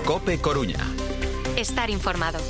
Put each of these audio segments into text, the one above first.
COPE Coruña. Estar informado.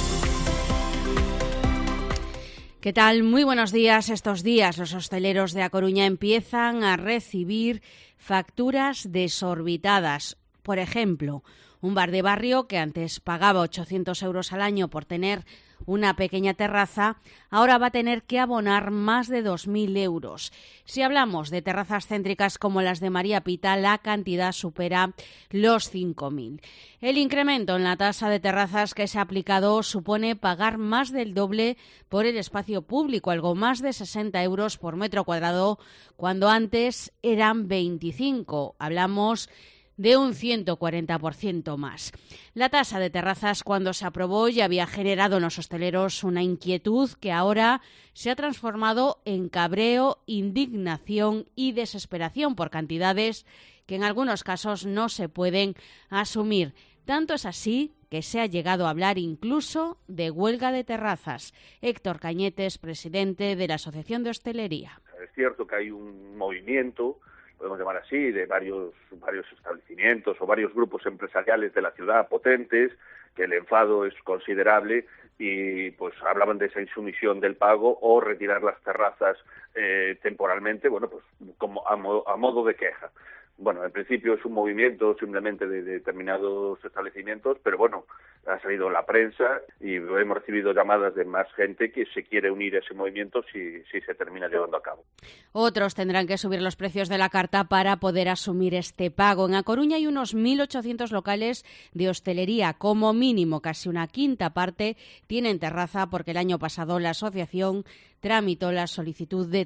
¿Qué tal? Muy buenos días. Estos días los hosteleros de A Coruña empiezan a recibir facturas desorbitadas. Por ejemplo, un bar de barrio que antes pagaba 800 euros al año por tener una pequeña terraza, ahora va a tener que abonar más de 2.000 euros. Si hablamos de terrazas céntricas como las de María Pita, la cantidad supera los 5.000. El incremento en la tasa de terrazas que se ha aplicado supone pagar más del doble por el espacio público, algo más de 60 euros por metro cuadrado, cuando antes eran 25. Hablamos de un 140% más. La tasa de terrazas, cuando se aprobó, ya había generado en los hosteleros una inquietud que ahora se ha transformado en cabreo, indignación y desesperación por cantidades que en algunos casos no se pueden asumir. Tanto es así que se ha llegado a hablar incluso de huelga de terrazas. Héctor Cañetes, presidente de la Asociación de Hostelería. Es cierto que hay un movimiento, podemos llamar así, de varios establecimientos o varios grupos empresariales de la ciudad potentes, que el enfado es considerable y pues hablaban de esa insumisión del pago o retirar las terrazas temporalmente, bueno, pues como a modo de queja. Bueno, en principio es un movimiento simplemente de determinados establecimientos, pero bueno, ha salido en la prensa y hemos recibido llamadas de más gente que se quiere unir a ese movimiento si se termina llevando a cabo. Otros tendrán que subir los precios de la carta para poder asumir este pago. En A Coruña hay unos 1.800 locales de hostelería. Como mínimo, casi una quinta parte tienen terraza porque el año pasado la asociación tramitó la solicitud de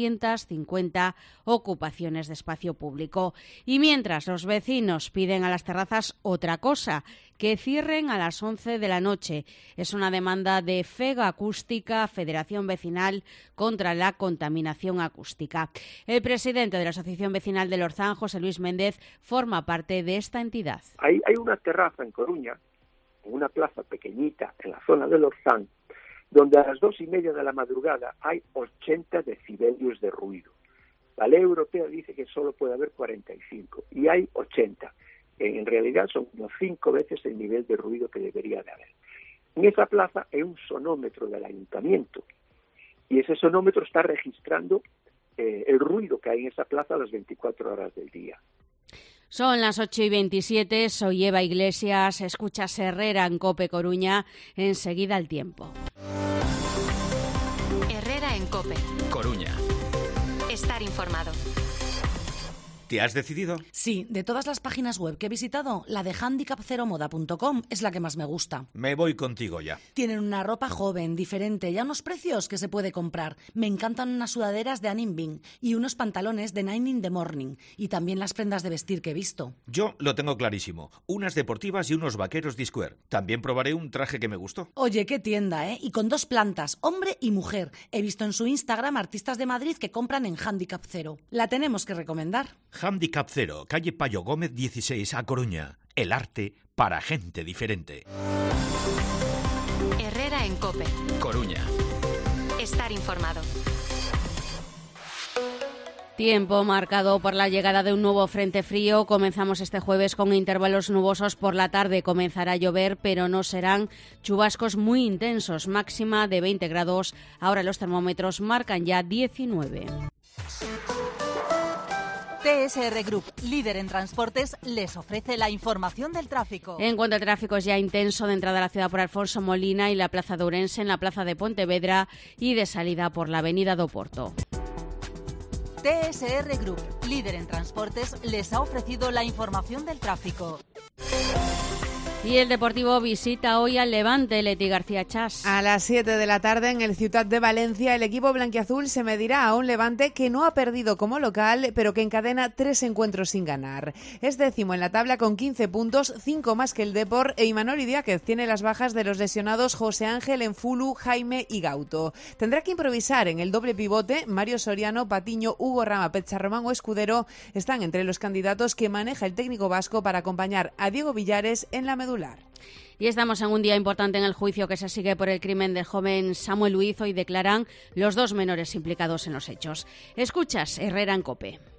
350 ocupaciones de espacio público. Y mientras los vecinos piden a las terrazas otra cosa, que cierren a las 11 de la noche. Es una demanda de FEGA Acústica, Federación Vecinal contra la Contaminación Acústica. El presidente de la Asociación Vecinal del Orzán, José Luis Méndez, forma parte de esta entidad. Hay una terraza en Coruña, en una plaza pequeñita en la zona del Orzán, donde a las 2:30 de la madrugada hay 80 decibelios de ruido. La ley europea dice que solo puede haber 45 y hay 80. En realidad son como 5 veces el nivel de ruido que debería de haber. En esa plaza hay un sonómetro del ayuntamiento y ese sonómetro está registrando el ruido que hay en esa plaza a las 24 horas del día. Son las 8:27, soy Eva Iglesias, escuchas Herrera en COPE Coruña, enseguida el tiempo. Herrera en COPE Coruña. Estar informado. ¿Te has decidido? Sí, de todas las páginas web que he visitado, la de handicapceromoda.com es la que más me gusta. Me voy contigo ya. Tienen una ropa joven, diferente y a unos precios que se puede comprar. Me encantan unas sudaderas de Annie Bing y unos pantalones de Nine in the Morning. Y también las prendas de vestir que he visto. Yo lo tengo clarísimo. Unas deportivas y unos vaqueros D-Square. También probaré un traje que me gustó. Oye, qué tienda, ¿eh? Y con 2 plantas, hombre y mujer. He visto en su Instagram artistas de Madrid que compran en Handicap Cero. La tenemos que recomendar. Handicap Cero, calle Payo Gómez 16, A Coruña. El arte para gente diferente. Herrera en COPE Coruña. Estar informado. Tiempo marcado por la llegada de un nuevo frente frío. Comenzamos este jueves con intervalos nubosos. Por la tarde comenzará a llover, pero no serán chubascos muy intensos. Máxima de 20 grados. Ahora los termómetros marcan ya 19. TSR Group, líder en transportes, les ofrece la información del tráfico. En cuanto al tráfico, es ya intenso de entrada a la ciudad por Alfonso Molina y la Plaza de Ourense, en la Plaza de Pontevedra y de salida por la Avenida do Porto. TSR Group, líder en transportes, les ha ofrecido la información del tráfico. Y el Deportivo visita hoy al Levante, Leti García Chas. A las 7 de la tarde en el Ciutat de Valencia, el equipo blanquiazul se medirá a un Levante que no ha perdido como local, pero que encadena 3 encuentros sin ganar. Es 10º en la tabla con 15 puntos, 5 más que el Depor, e Imanol Idiáquez tiene las bajas de los lesionados José Ángel Enfulu, Jaime y Gauto. Tendrá que improvisar en el doble pivote. Mario Soriano, Patiño, Hugo Rama, Pecharromán o Escudero están entre los candidatos que maneja el técnico vasco para acompañar a Diego Villares en la medular. Y estamos en un día importante en el juicio que se sigue por el crimen del joven Samuel Luiz. Hoy declaran los 2 menores implicados en los hechos. Escuchas Herrera en COPE.